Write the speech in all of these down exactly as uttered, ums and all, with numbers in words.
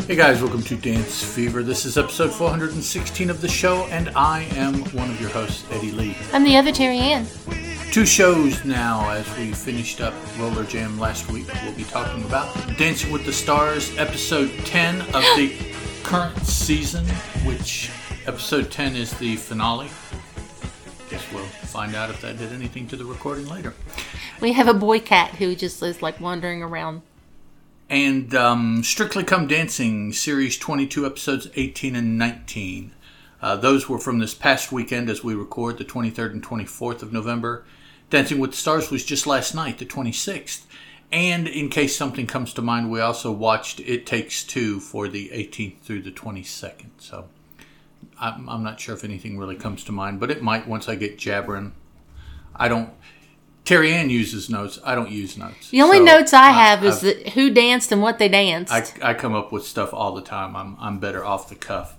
Hey guys, welcome to Dance Fever. This is episode four hundred sixteen of the show, and I am one of your hosts, Eddie Lee. I'm the other Terry Ann. Two shows now as we finished up Roller Jam last week. We'll be talking about Dancing with the Stars, episode ten of the current season, which episode ten is the finale. Guess we'll find out if that did anything to the recording later. We have a boy cat who just is like wandering around. And um, Strictly Come Dancing, Series twenty-two, episodes eighteen and nineteen. Uh, those were from this past weekend as we record, the twenty-third and twenty-fourth of November. Dancing with the Stars was just last night, the twenty-sixth. And in case something comes to mind, we also watched It Takes Two for the eighteenth through the twenty-second. So I'm, I'm not sure if anything really comes to mind, but it might once I get jabbering. I don't... Terry Ann uses notes. I don't use notes. The only so notes I have I, is that who danced and what they danced. I, I come up with stuff all the time. I'm I'm better off the cuff.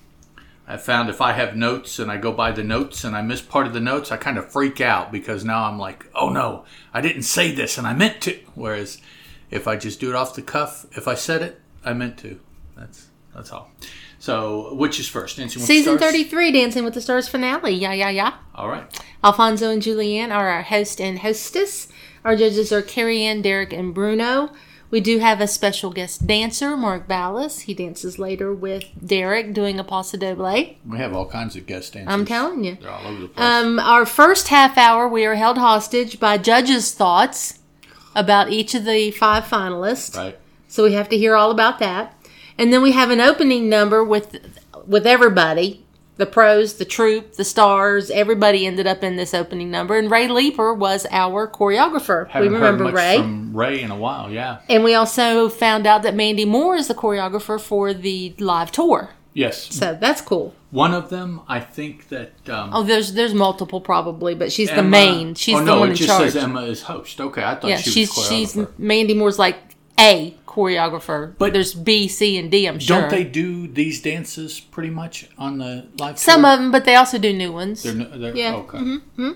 I found if I have notes and I go by the notes and I miss part of the notes, I kind of freak out because now I'm like, oh no, I didn't say this and I meant to. Whereas if I just do it off the cuff, if I said it, I meant to. That's that's all. So, which is first? Dancing with Season the Stars? thirty-three, Dancing with the Stars finale. Yeah, yeah, yeah. All right. Alfonso and Julianne are our host and hostess. Our judges are Carrie Ann, Derek, and Bruno. We do have a special guest dancer, Mark Ballas. He dances later with Derek doing a Paso Doble. We have all kinds of guest dancers. I'm telling you. They're all over the place. Um, our first half hour, we are held hostage by judges' thoughts about each of the five finalists. Right. So we have to hear all about that. And then we have an opening number with with everybody. The pros, the troupe, the stars, everybody ended up in this opening number. And Ray Leeper was our choreographer. Haven't we remember heard much Ray. from Ray in a while, yeah. And we also found out that Mandy Moore is the choreographer for the live tour. Yes. So that's cool. One of them, I think that... Um, Oh, there's there's multiple probably, but she's Emma, the main. She's oh, the no, one it in just charge. says Emma is host. Okay, I thought yeah, she she's was she's choreographer. Mandy Moore's like a choreographer. But there's B, C, and D, I'm sure. Don't they do these dances pretty much on the live Some tour? of them, but they also do new ones. They're, they're, Yeah. Okay. Mm-hmm.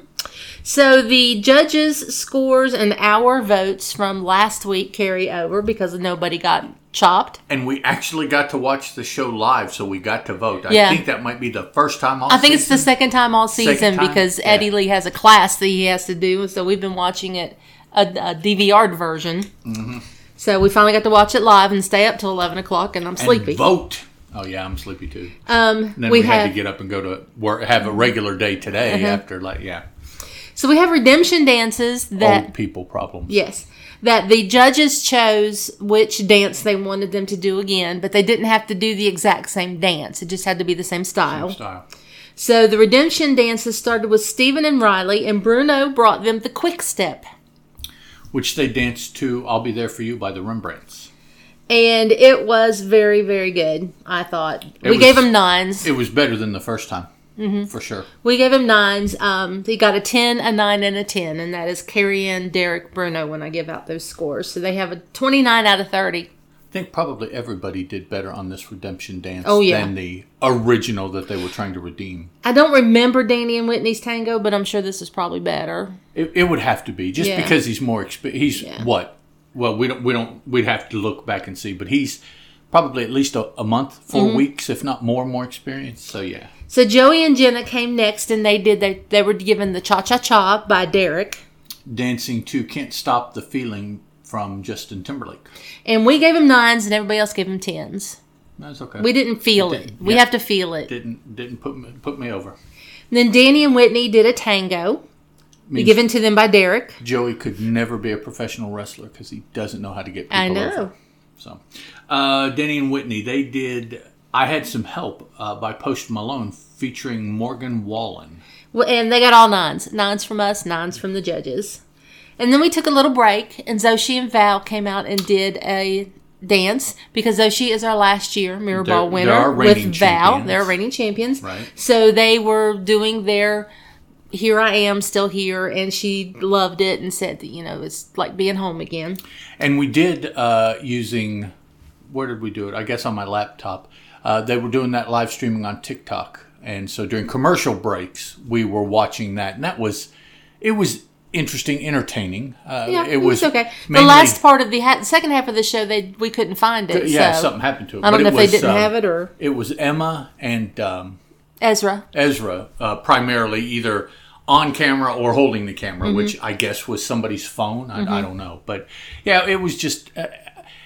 So the judges' scores and our votes from last week carry over because nobody got chopped. And we actually got to watch the show live, so we got to vote. I Yeah. think that might be the first time all I think season. it's the second time all season Second time? because Yeah. Eddie Lee has a class that he has to do, so we've been watching it, a, a D V R'd version. Mm-hmm. So we finally got to watch it live and stay up till eleven o'clock, and I'm And sleepy. vote. Oh, yeah, I'm sleepy too. Um, And then we, we, had have, to get up and go to work, have a regular day today Uh-huh. after, like, yeah, So we have redemption dances that... old people problems. Yes. That the judges chose which dance they wanted them to do again, but they didn't have to do the exact same dance. It just had to be the same style. Same style. So the redemption dances started with Stephen and Riley, and Bruno brought them the quick step. Which they danced to I'll Be There For You by the Rembrandts. And it was very, very good, I thought. It we was- gave them nines. It was better than the first time, mm-hmm. for sure. We gave him nines. Um, he got a ten, a nine, and a ten, and that is Carrie Ann, Derek, Bruno when I give out those scores. So they have a twenty-nine out of thirty. I think probably everybody did better on this redemption dance Oh, yeah. than the original that they were trying to redeem. I don't remember Danny and Whitney's tango, but I'm sure this is probably better. It, it would have to be just Yeah. because he's more exp- He's Yeah. what? Well, we don't. We don't. We'd have to look back and see, but he's probably at least a, a month, four Mm-hmm. weeks, if not more, more experience. So yeah. So Joey and Jenna came next, and they did. They they were given the Cha Cha Cha by Derek, Dancing to Can't Stop the Feeling from Justin Timberlake. and we gave him nines, and everybody else gave him tens. That's okay. We didn't feel It it. didn't- We yeah. have to feel it. didn't didn't put me, put me over. And then Danny and Whitney did a tango, Means given to them by Derek. Joey could never be a professional wrestler because he doesn't know how to get people I know. over. So, uh, Danny and Whitney, they did. I had some help uh, by Post Malone featuring Morgan Wallen. Well, and they got all nines. Nines from us, nines from the judges. And then we took a little break, and Zoshi and Val came out and did a dance because Zoshi is our last year Mirror They're- Ball they're winner our with reigning Val. champions. They're reigning champions. Right. So they were doing their Here I Am, Still Here, and she loved it and said that, you know, it's like being home again. And we did uh, using, where did we do it? I guess on my laptop. Uh, they were doing that live streaming on TikTok. And so during commercial breaks, we were watching that. And that was, it was interesting, entertaining. Uh, Yeah, it was okay. mainly, the last part of the ha- second half of the show, they we couldn't find it. Yeah, so something happened to it. I don't but know it if was, they didn't uh, have it or It was Emma and um, Ezra. Ezra, uh, primarily either on camera or holding the camera, Mm-hmm. which I guess was somebody's phone. I, Mm-hmm. I don't know. But yeah, it was just... Uh,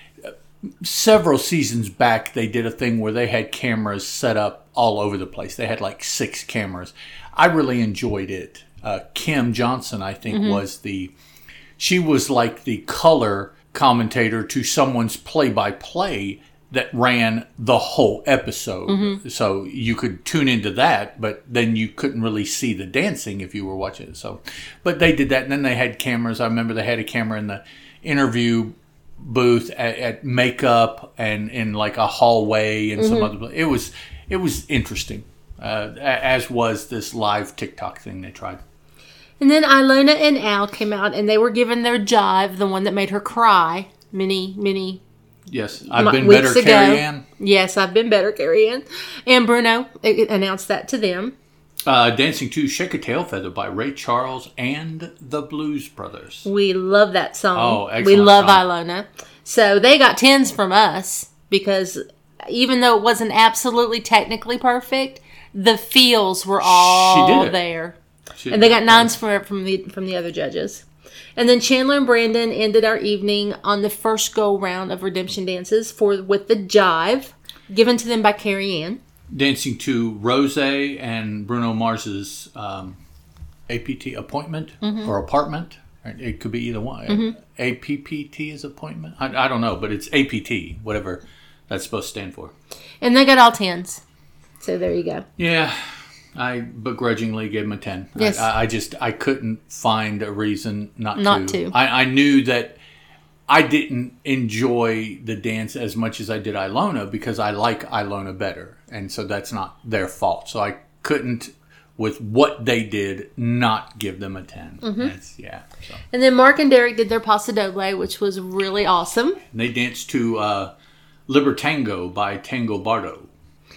several seasons back, they did a thing where they had cameras set up all over the place. They had like six cameras. I really enjoyed it. Uh, Kim Johnson, I think, Mm-hmm. was the... She was like the color commentator to someone's play-by-play that ran the whole episode. Mm-hmm. So you could tune into that, but then you couldn't really see the dancing if you were watching it. So, but they did that, and then they had cameras. I remember they had a camera in the interview booth at, at makeup and in like a hallway and Mm-hmm. some other. It was it was interesting, uh, as was this live TikTok thing they tried. And then Ilona and Al came out, and they were given their jive, the one that made her cry many, many Yes, I've mo- been weeks better, ago. Carrie Ann. Yes, I've been better, Carrie Ann. And Bruno it, announced that to them. Uh, Dancing to Shake a Tail Feather by Ray Charles and the Blues Brothers. We love that song. Oh, We excellent love song. Ilona. So they got tens from us because even though it wasn't absolutely technically perfect, the feels were all it. there. She- And they got nines from from the from the other judges. And then Chandler and Brandon ended our evening on the first go round of redemption dances for with the jive given to them by Carrie Ann. Dancing to Rose and Bruno Mars's um, A P T appointment Mm-hmm. or apartment. It could be either one. A P P T is appointment. I, I don't know, but it's A P T, whatever that's supposed to stand for. And they got all tens. So there you go. Yeah, I begrudgingly gave him a ten. Yes. I, I just I couldn't find a reason not, Not to. to. I, I knew that I didn't enjoy the dance as much as I did Ilona because I like Ilona better, and so that's not their fault. So I couldn't, with what they did, not give them a ten. Mm-hmm. It's, yeah. So. And then Mark and Derek did their Paso Doble, which was really awesome. And they danced to uh, Libertango by Tango Bardo.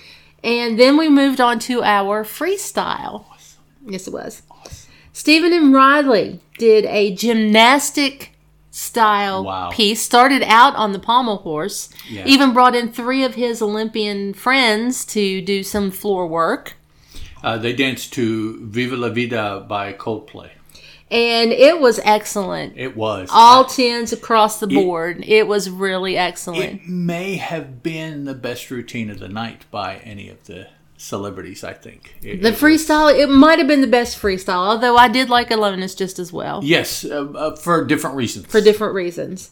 And then we moved on to our freestyle. Yes, it was. Stephen and Riley did a gymnastic style Wow. piece. Started out on the pommel horse. Yeah. Even brought in three of his Olympian friends to do some floor work. Uh, they danced to Viva la Vida by Coldplay. And it was excellent. It was. All tens across the board. It, was really excellent. It may have been the best routine of the night by any of the celebrities, I think. It, the it was- freestyle, it might have been the best freestyle, although I did like Alonis just as well. Yes, uh, uh, for different reasons. For different reasons.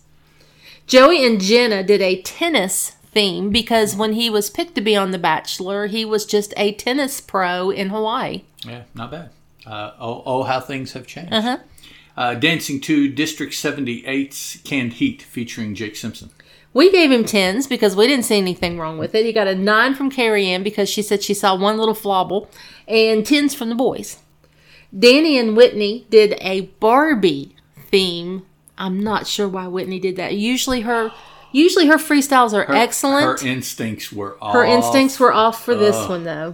Joey and Jenna did a tennis theme because when he was picked to be on The Bachelor, he was just a tennis pro in Hawaii. Yeah, not bad. Uh, oh, oh, how things have changed. Uh-huh. Uh, dancing to District seventy-eight's Canned Heat featuring Jake Simpson. We gave him tens because we didn't see anything wrong with it. He got a nine from Carrie Ann because she said she saw one little flobble, and tens from the boys. Danny and Whitney did a Barbie theme. I'm not sure why Whitney did that. Usually her, usually her freestyles are Her, excellent. Her instincts were off. Her instincts were off for this Ugh. one though.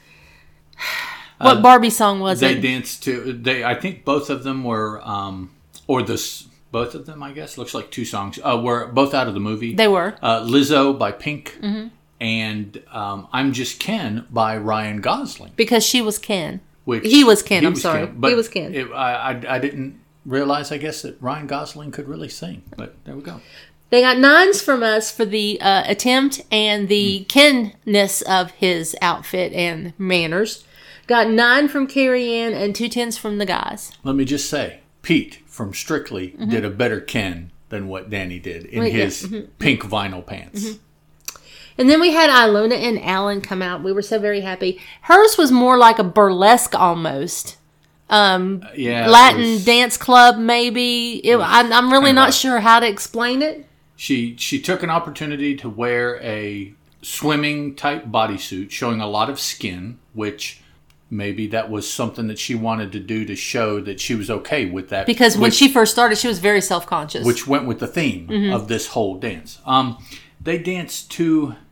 What Barbie song was They it? danced to. They, I think both of them were, um, or this, both of them, I guess, looks like two songs. Uh, were both out of the movie. They were. Uh, Lizzo by Pink, Mm-hmm. and um, I'm Just Ken by Ryan Gosling. Because she was Ken. Which He was Ken, he I'm was sorry. but He was Ken. It, I, I, I didn't realize, I guess, that Ryan Gosling could really sing. But there we go. They got nines from us for the uh, attempt and the Ken-ness of his outfit and manners. Got nine from Carrie Ann and two tens from the guys. Let me just say, Pete from Strictly did a better Ken than what Danny did in Wait, yeah, his pink vinyl pants. And then we had Ilona and Alan come out. We were so very happy. Hers was more like a burlesque almost. Um, Yeah, it Latin was- dance club, maybe. It, I'm, I'm really kinda not like- sure how to explain it. She she took an opportunity to wear a swimming type bodysuit showing a lot of skin, which maybe that was something that she wanted to do to show that she was okay with that. Because when which, she first started, she was very self-conscious. which went with the theme of this whole dance. Um, they danced to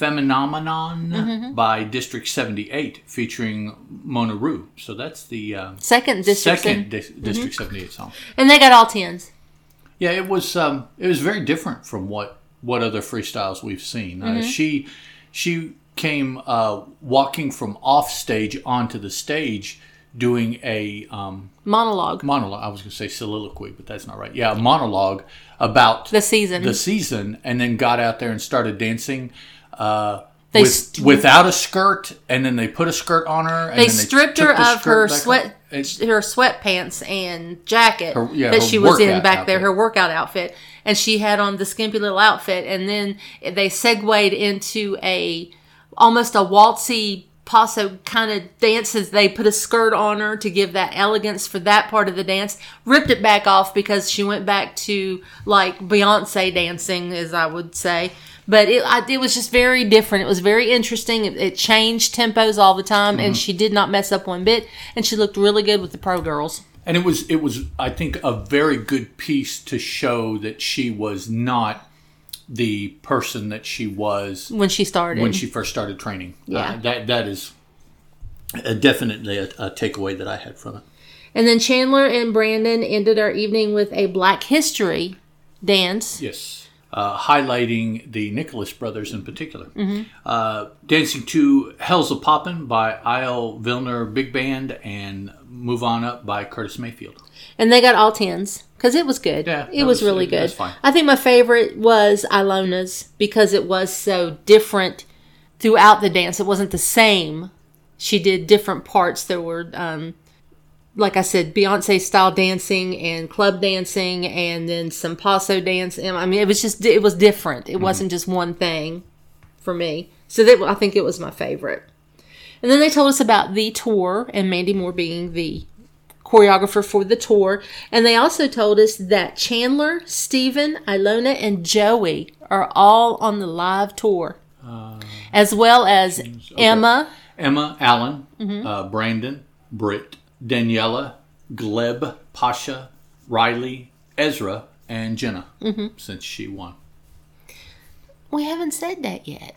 Phenomenon Mm-hmm. by District seventy-eight, featuring Mona Roo. So that's the uh, Second District. second seven- Dis- District seventy-eight song. And they got all tens. Yeah, it was um, it was very different from what, what other freestyles we've seen. Uh, Mm-hmm. she she came uh, walking from off stage onto the stage, doing a um, Monologue. monologue. I was going to say soliloquy, but that's not right. Yeah, a monologue about The season. the season, and then got out there and started dancing uh, They with, st- without a skirt, and then they put a skirt on her. And They then stripped took her the of skirt her back sweat, off. It's- her sweatpants and jacket Her- yeah, that her she was in workout back there, outfit. her workout outfit, and she had on the skimpy little outfit, and then they segued into a almost a waltzy paso kind of dances. They put a skirt on her to give that elegance for that part of the dance. Ripped it back off because she went back to like Beyonce dancing, as I would say. But it I, it was just very different. It was very interesting. It, it changed tempos all the time, Mm-hmm. and she did not mess up one bit. And she looked really good with the pro girls. And it was, it was, I think, a very good piece to show that she was not the person that she was When she started. when she first started training. Yeah. Uh, that that is a, definitely a, a takeaway that I had from it. And then Chandler and Brandon ended our evening with a Black History dance. Yes. Uh, highlighting the Nicholas brothers in particular. Mm-hmm. Uh, dancing to Hell's a Poppin' by Isle Vilner Big Band and Move On Up by Curtis Mayfield. And they got all tens because it was good. Yeah, it that was, was- really it- good. that's fine. I think my favorite was Ilona's because it was so different throughout the dance. It wasn't the same. She did different parts. There were, um, like I said, Beyonce style dancing and club dancing, and then some paso dance. And, I mean, it was just it was different. It wasn't just one thing for me. So that I think it was my favorite. And then they told us about the tour and Mandy Moore being the choreographer for the tour. And they also told us that Chandler, Steven, Ilona, and Joey are all on the live tour. Uh, as well as Emma. Emma, Allen, Mm-hmm. uh, Brandon, Britt, Daniela, Gleb, Pasha, Riley, Ezra, and Jenna, Mm-hmm. since she won. We haven't said that yet.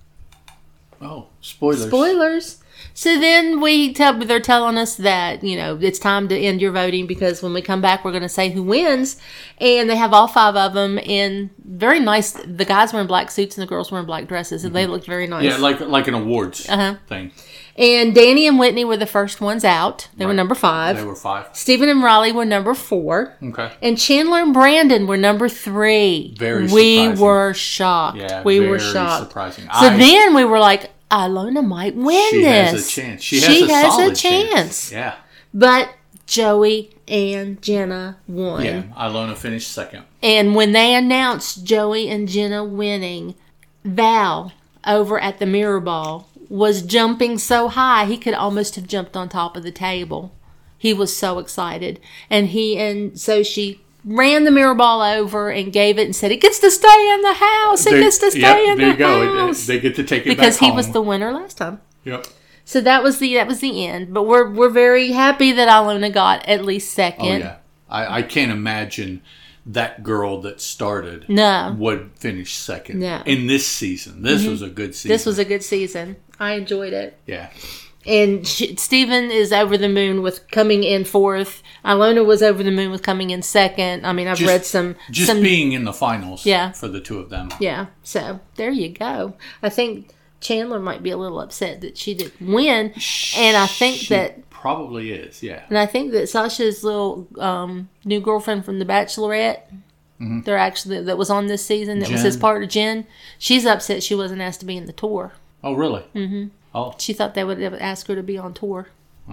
Oh, spoilers. Spoilers. So then we tell they're telling us that, you know, it's time to end your voting because when we come back we're going to say who wins, and they have all five of them in very nice. The guys were in black suits and the girls were in black dresses, and they looked very nice. Yeah, like like an awards Uh-huh. thing. And Danny and Whitney were the first ones out. They were Right. number five. They were five. Stephen and Riley were number four. Okay. And Chandler and Brandon were number three. Very We surprising. were shocked. Yeah, we very were shocked. surprising. So I- then we were like, Ilona might win She this. has a chance. She has a solid chance. Yeah. But Joey and Jenna won. Yeah. Ilona finished second. And when they announced Joey and Jenna winning, Val over at the Mirror Ball was jumping so high he could almost have jumped on top of the table. He was so excited. And he and so she ran the Mirror Ball over and gave it and said, it gets to stay in the house. It They- gets to stay yep, in there the you go. It- house. They get to take it Because back he home. was the winner last time. Yep. So that was the that was the end. But we're we're very happy that Ilona got at least second. Oh yeah. I, I can't imagine that girl that started No. would finish second No. in this season. This was a good season. This was a good season. I enjoyed it. yeah. And she, Steven is over the moon with coming in fourth. Ilona was over the moon with coming in second. I mean, I've Just- read some. Just some, being in the finals. Yeah. For the two of them. Yeah. So there you go. I think Chandler might be a little upset that she didn't win, and I think She that. probably is. Yeah. And I think that Sasha's little um, new girlfriend from The Bachelorette, they're actually that was on this season, that was his Jen. partner, Jen. She's upset she wasn't asked to be in the tour. Oh really? Mm-hmm. Oh. She thought they would ask her to be on tour.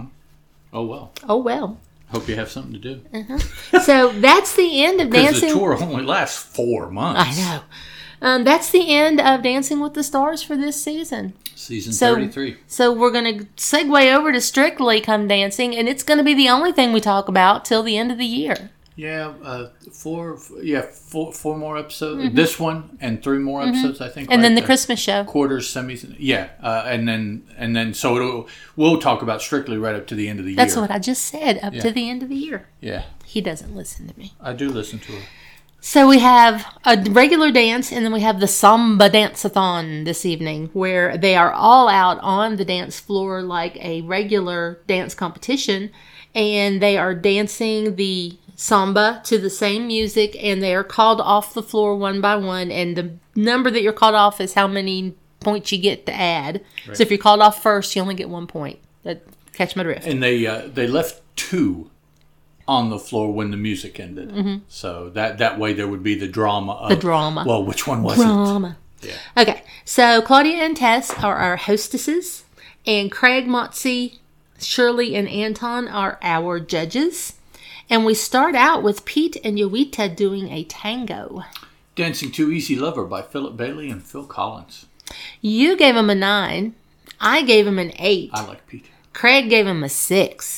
Oh well. Oh well. Hope you have something to do. So that's the end of Because Dancing. the tour only lasts four months. I know. Um, that's the end of Dancing with the Stars for this season. Season So- thirty-three. So we're going to segue over to Strictly Come Dancing, and it's going to be the only thing we talk about till the end of the year. Yeah, uh, four. Yeah, four. Four more episodes. This one and three more episodes, I think. Mm-hmm. And then right? the Christmas show. quarters, semis. Yeah, uh, and then and then so it'll, we'll talk about Strictly right up to the end of the That's year. what I just said, up Yeah. to the end of the year. Yeah, He doesn't listen to me. I do listen to her. So we have a regular dance, and then we have the Samba Dance-a-thon this evening, where they are all out on the dance floor like a regular dance competition, and they are dancing the samba to the same music, and they are called off the floor one by one, and the number that you're called off is how many points you get to add. Right. So if you're called off first, you only get one point. That, catch my drift. And they uh, they left two on the floor when the music ended. Mm-hmm. So that, that way there would be the drama of... The drama. Well, which one was drama. it? Yeah. Okay, so Claudia and Tess are our hostesses, and Craig, Motzi, Shirley, and Anton are our judges. And we start out with Pete and Yowita doing a tango. Dancing to Easy Lover by Philip Bailey and Phil Collins. You gave him a nine. I gave him an eight. I like Pete. Craig gave him a six.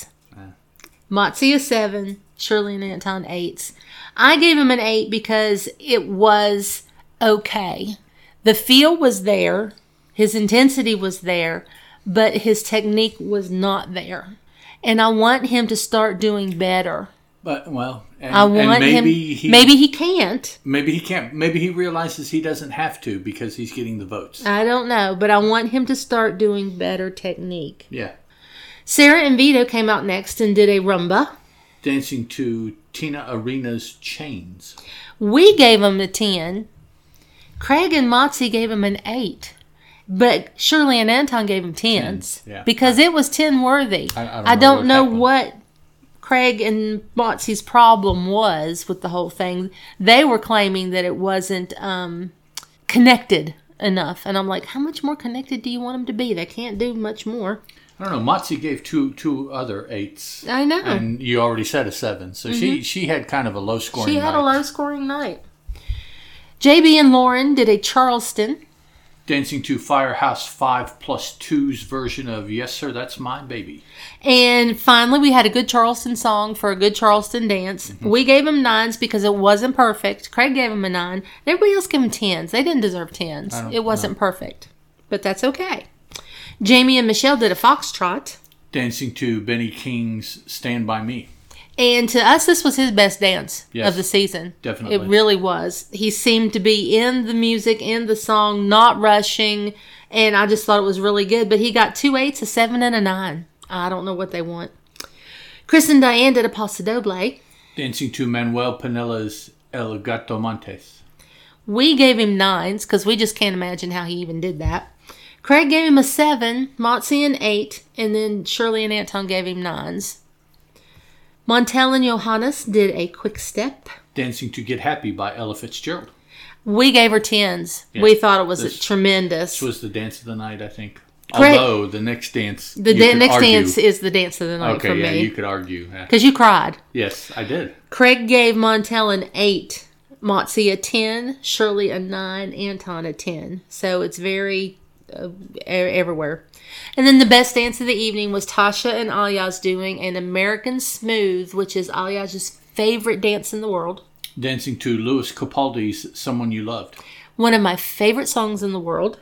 Motzi a seven, Shirley and Anton eights. I gave him an eight because it was okay. The feel was there, his intensity was there, but his technique was not there. And I want him to start doing better. But well, and, I want and maybe him. he, maybe he can't. Maybe he can't. Maybe he realizes he doesn't have to because he's getting the votes. I don't know, but I want him to start doing better technique. Yeah. Sarah and Vito came out next and did a rumba. Dancing to Tina Arena's Chains. We gave him a ten. Craig and Motzi gave him an eight. But Shirley and Anton gave him tens. ten, yeah. Because it was ten worthy. I, I don't I know, don't what, know what Craig and Motzi's problem was with the whole thing. They were claiming that it wasn't um, connected enough. And I'm like, how much more connected do you want them to be? They can't do much more. I don't know. Motzi gave two two other eights. I know. And you already said a seven. So mm-hmm. she, she had kind of a low scoring night. She had night. a low scoring night. J B and Lauren did a Charleston. Dancing to Firehouse five plus two's version of Yes Sir, That's My Baby. And finally, we had a good Charleston song for a good Charleston dance. Mm-hmm. We gave them nines because it wasn't perfect. Craig gave them a nine. Everybody else gave them tens. They didn't deserve tens. It wasn't know. perfect. But that's okay. Jamie and Michelle did a foxtrot. Dancing to Benny King's Stand By Me. And to us, this was his best dance yes, of the season. Definitely. It really was. He seemed to be in the music, in the song, not rushing. And I just thought it was really good. But he got two eights, a seven, and a nine. I don't know what they want. Chris and Diane did a Paso Doble. Dancing to Manuel Pinella's El Gato Montes. We gave him nines because we just can't imagine how he even did that. Craig gave him a seven, Motzi an eight, and then Shirley and Anton gave him nines. Montel and Johannes did a quick step. Dancing to Get Happy by Ella Fitzgerald. We gave her tens. Yeah, we thought it was this, tremendous. This was the dance of the night, I think. Craig, Although the next dance, the da- next argue. dance is the dance of the night okay, for yeah, me. you could argue because yeah. you cried. Yes, I did. Craig gave Montel an eight, Motzi a ten, Shirley a nine, Anton a ten. So it's very uh, everywhere. And then the best dance of the evening was Tasha and Alyaz doing an American Smooth, which is Alyaz's favorite dance in the world. Dancing to Louis Capaldi's Someone You Loved. One of my favorite songs in the world.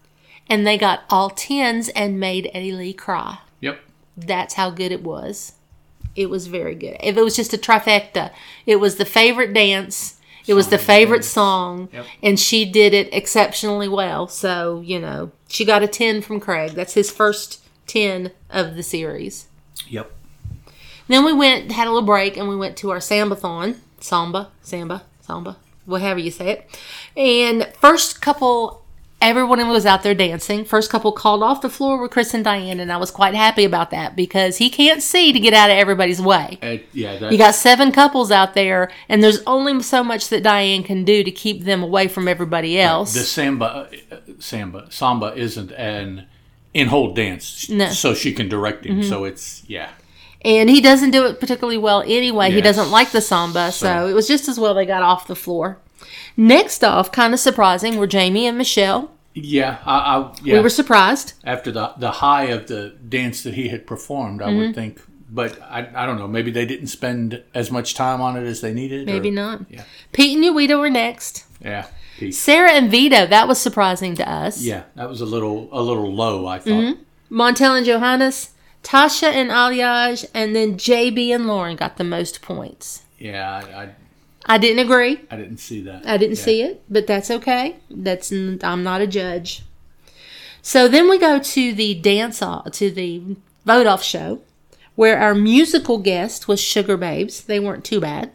And they got all tens and made Eddie Lee cry. Yep. That's how good it was. It was very good. If it was just a trifecta, it was the favorite dance, it was the favorite song, yep. and she did it exceptionally well. So, you know, she got a ten from Craig. That's his first ten of the series. Yep. Then we went, had a little break, and we went to our Sambathon. Samba, Samba, Samba, whatever you say it. And first couple... Everyone was out there dancing. First couple called off the floor with Chris and Diane, and I was quite happy about that because he can't see to get out of everybody's way. Uh, yeah, that's... You got seven couples out there, and there's only so much that Diane can do to keep them away from everybody else. Right. The samba, uh, samba, samba isn't an in-hold dance, no. so she can direct him. Mm-hmm. So it's yeah. And he doesn't do it particularly well anyway. Yes. He doesn't like the samba, so. so it was just as well they got off the floor. Next off, kind of surprising, were Jamie and Michelle. Yeah, I, I yeah. We were surprised. After the the high of the dance that he had performed, I mm-hmm. would think. But I I don't know. Maybe they didn't spend as much time on it as they needed. Maybe or, not. Yeah. Pete and Yowita were next. Yeah. Pete. Sarah and Vito, that was surprising to us. Yeah, that was a little a little low, I thought. Mm-hmm. Montel and Johannes, Tasha and Alyaz, and then J B and Lauren got the most points. Yeah, I, I I didn't agree. I didn't see that. I didn't Yeah. see it, but that's okay. That's I'm not a judge. So then we go to the dance off, to the vote off show, where our musical guest was Sugar Babes. They weren't too bad,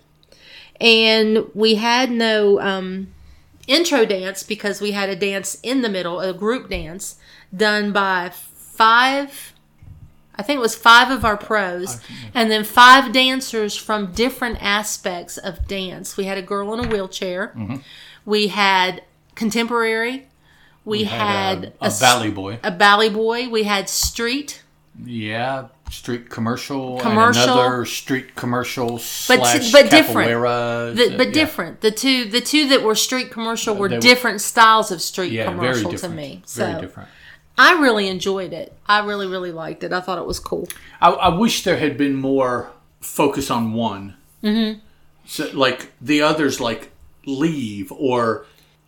and we had no um, intro dance because we had a dance in the middle, a group dance done by five. I think it was five of our pros, and then five dancers from different aspects of dance. We had a girl in a wheelchair. Mm-hmm. We had contemporary. We, we had, had a, a, a valley boy. A valley boy. We had street. Yeah, street commercial. Commercial. And another street commercial but, slash but capoeira. different. The, but yeah. different. The two the two that were street commercial were were, different styles of street yeah, commercial very to me. Very so different. I really enjoyed it. I really, really liked it. I thought it was cool. I, I wish there had been more focus on one. Mm-hmm. So, like, the others, like, leave or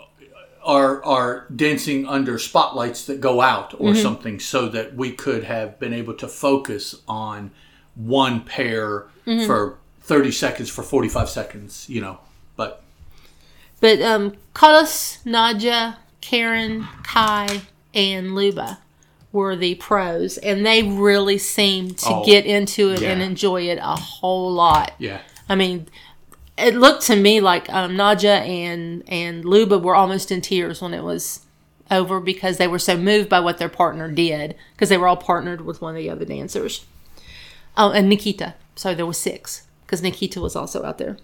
are are dancing under spotlights that go out or mm-hmm. something, so that we could have been able to focus on one pair mm-hmm. for thirty seconds, for forty-five seconds, you know. But, but um, Carlos, Nadja, Karen, Kai, and Luba were the pros, and they really seemed to oh, get into it yeah. and enjoy it a whole lot. Yeah. I mean, it looked to me like um, Nadja and, and Luba were almost in tears when it was over because they were so moved by what their partner did, because they were all partnered with one of the other dancers. Oh, and Nikita. So there was six, because Nikita was also out there.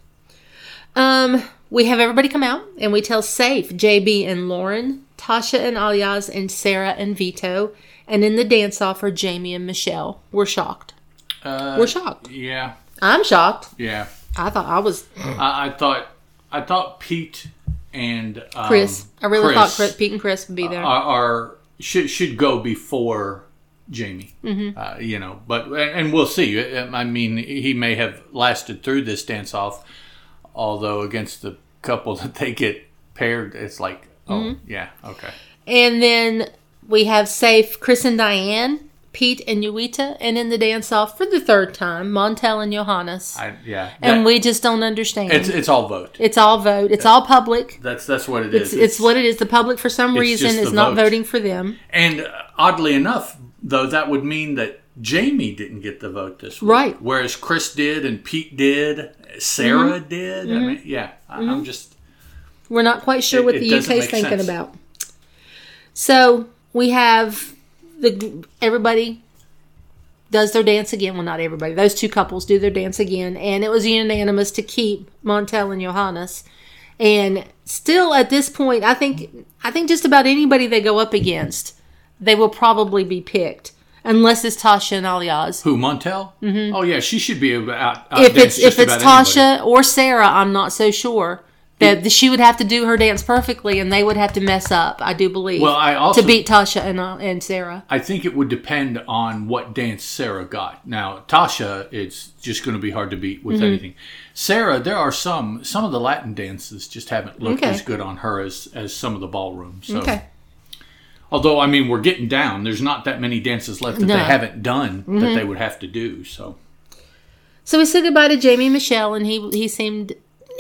Um, we have everybody come out, and we tell Safe, J B and Lauren, Tasha and Alias, and Sarah and Vito. And in the dance-off are Jamie and Michelle. We're shocked. Uh, We're shocked. Yeah. I'm shocked. Yeah. I thought I was... I, I thought I thought Pete and... Um, Chris. I really Chris thought Chris, Pete and Chris would be there. Are, are should, should go before Jamie. Mm-hmm. Uh, you know, but... And, and we'll see. I mean, he may have lasted through this dance-off, although against the couple that they get paired, it's like... Oh, mm-hmm. yeah, okay. And then we have Safe, Chris and Diane, Pete and Yuita, and in the dance-off for the third time, Montel and Johannes. I, yeah. And that, we just don't understand. It's it's all vote. It's all vote. It's yeah. all public. That's that's what it it's, is. It's, it's what it is. The public, for some reason, is not vote. voting for them. And uh, oddly enough, though, that would mean that Jamie didn't get the vote this week. Right. Whereas Chris did, and Pete did, Sarah mm-hmm. did. Mm-hmm. I mean, yeah, mm-hmm. I'm just... We're not quite sure what it, the it U K is thinking sense. about. So we have the everybody does their dance again. Well, not everybody. Those two couples do their dance again, and it was unanimous to keep Montel and Johannes. And still, at this point, I think I think just about anybody they go up against, they will probably be picked, unless it's Tasha and Alias. Who, Montel? Mm-hmm. Oh yeah, she should be able to out. If it's if it's Tasha anybody. or Sarah, I'm not so sure. That she would have to do her dance perfectly, and they would have to mess up, I do believe, well, I also, to beat Tasha and, uh, and Sarah. I think it would depend on what dance Sarah got. Now, Tasha, it's just going to be hard to beat with mm-hmm. anything. Sarah, there are some, some of the Latin dances just haven't looked okay. as good on her as, as some of the ballrooms. So. Okay. Although, I mean, we're getting down. There's not that many dances left that no. they haven't done mm-hmm. that they would have to do. So So we said goodbye to Jamie and Michelle, and he he seemed...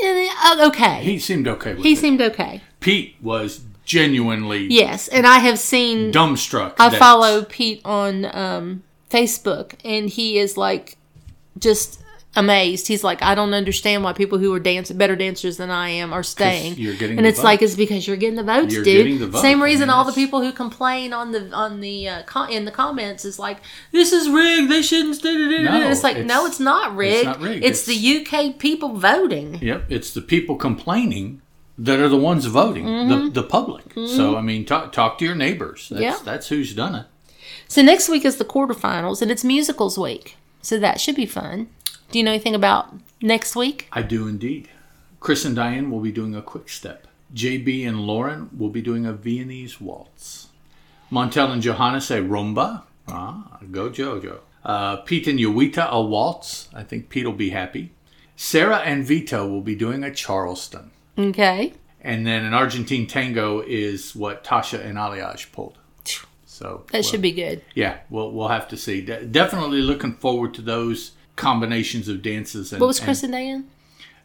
okay. He seemed okay with he it. He seemed okay. Pete was genuinely... Yes, and I have seen... Dumbstruck. I follow Pete on um, Facebook, and he is, like, just amazed. He's like, I don't understand why people who are dance, better dancers than I am are staying. You're getting and the it's vote. like, it's because you're getting the votes, you're dude. Getting the vote. Same reason I mean, all the people who complain on the on the uh, com- in the comments is like, this is rigged. They shouldn't. No, it's like, it's, no, it's not rigged. It's not rigged. It's, it's the U K people voting. Yep, it's the people complaining that are the ones voting, mm-hmm. the the public. Mm-hmm. So I mean, talk talk to your neighbors. That's, yeah. that's who's done it. So next week is the quarterfinals, and it's musicals week. So that should be fun. Do you know anything about next week? I do indeed. Chris and Diane will be doing a quick step. J B and Lauren will be doing a Viennese waltz. Montel and Johannes a rumba. Ah, go Jojo. Uh, Pete and Yuita a waltz. I think Pete will be happy. Sarah and Vito will be doing a Charleston. Okay. And then an Argentine tango is what Tasha and Alias pulled. So that well, should be good. Yeah, we'll we'll have to see. De- definitely looking forward to those combinations of dances. And, what was Chris and, and Diane?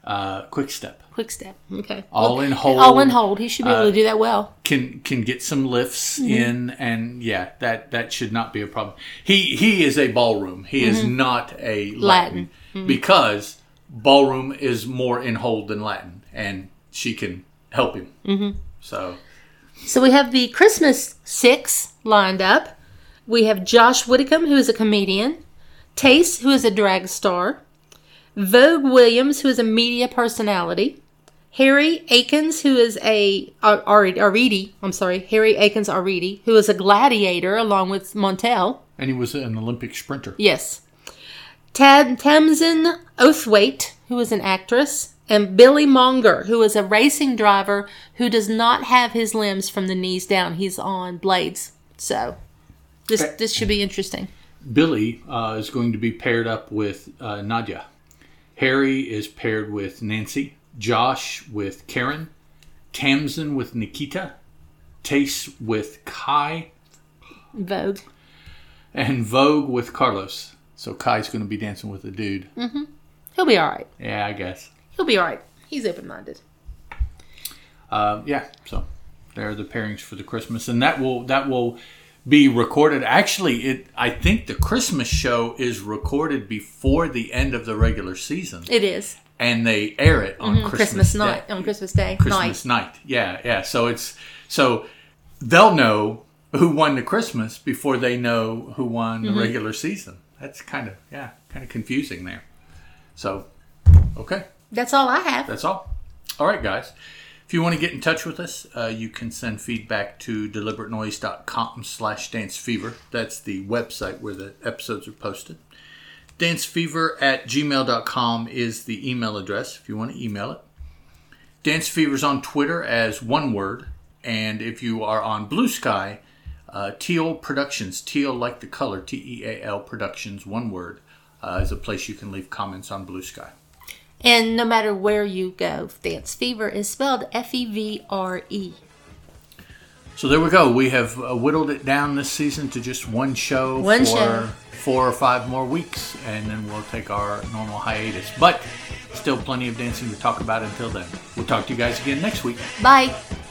Uh, Quick Step. Quick Step. Okay. All well, in hold. All in hold. He should be able uh, to do that well. Can can get some lifts mm-hmm. in, and yeah, that, that should not be a problem. He he is a ballroom. He mm-hmm. is not a Latin, Latin. Mm-hmm. because ballroom is more in hold than Latin, and she can help him. Mm-hmm. So, so we have the Christmas Six lined up. We have Josh Whitcomb, who is a comedian, Tace, who is a drag star, Vogue Williams, who is a media personality, Harry Akins, who is a Ar- Ar- Aridi, I'm sorry, Harry Akins Aridi, who is a gladiator along with Montel. And he was an Olympic sprinter. Yes. Tad Tamsin Oathwaite, who is an actress, and Billy Monger, who is a racing driver who does not have his limbs from the knees down. He's on blades. So this okay. this should be interesting. Billy uh, is going to be paired up with uh, Nadia. Harry is paired with Nancy. Josh with Karen. Tamsin with Nikita. Tace with Kai. Vogue. And Vogue with Carlos. So Kai's going to be dancing with a dude. Mm-hmm. He'll be all right. Yeah, I guess. He'll be all right. He's open-minded. Uh, yeah, so there are the pairings for the Christmas. And that will that will be recorded. Actually, it I think the Christmas show is recorded before the end of the regular season. It is. And they air it on mm-hmm. Christmas, Christmas night. Day. On Christmas Day. Christmas night. night. Yeah, yeah. So it's so they'll know who won the Christmas before they know who won mm-hmm. the regular season. That's kind of, yeah, kind of confusing there. So, okay. That's all I have. That's all. All right, guys. If you want to get in touch with us, uh, you can send feedback to deliberatenoise.com slash dancefever. That's the website where the episodes are posted. dancefever at gmail dot com is the email address if you want to email it. Dancefever's on Twitter as one word. And if you are on Blue Sky, Uh, Teal Productions, Teal like the color, T E A L Productions, one word, uh, is a place you can leave comments on Blue Sky. And no matter where you go, Dance Fever is spelled F E V R E. So there we go. We have uh, whittled it down this season to just one show one for show. four or five more weeks, and then we'll take our normal hiatus. But still plenty of dancing to talk about until then. We'll talk to you guys again next week. Bye.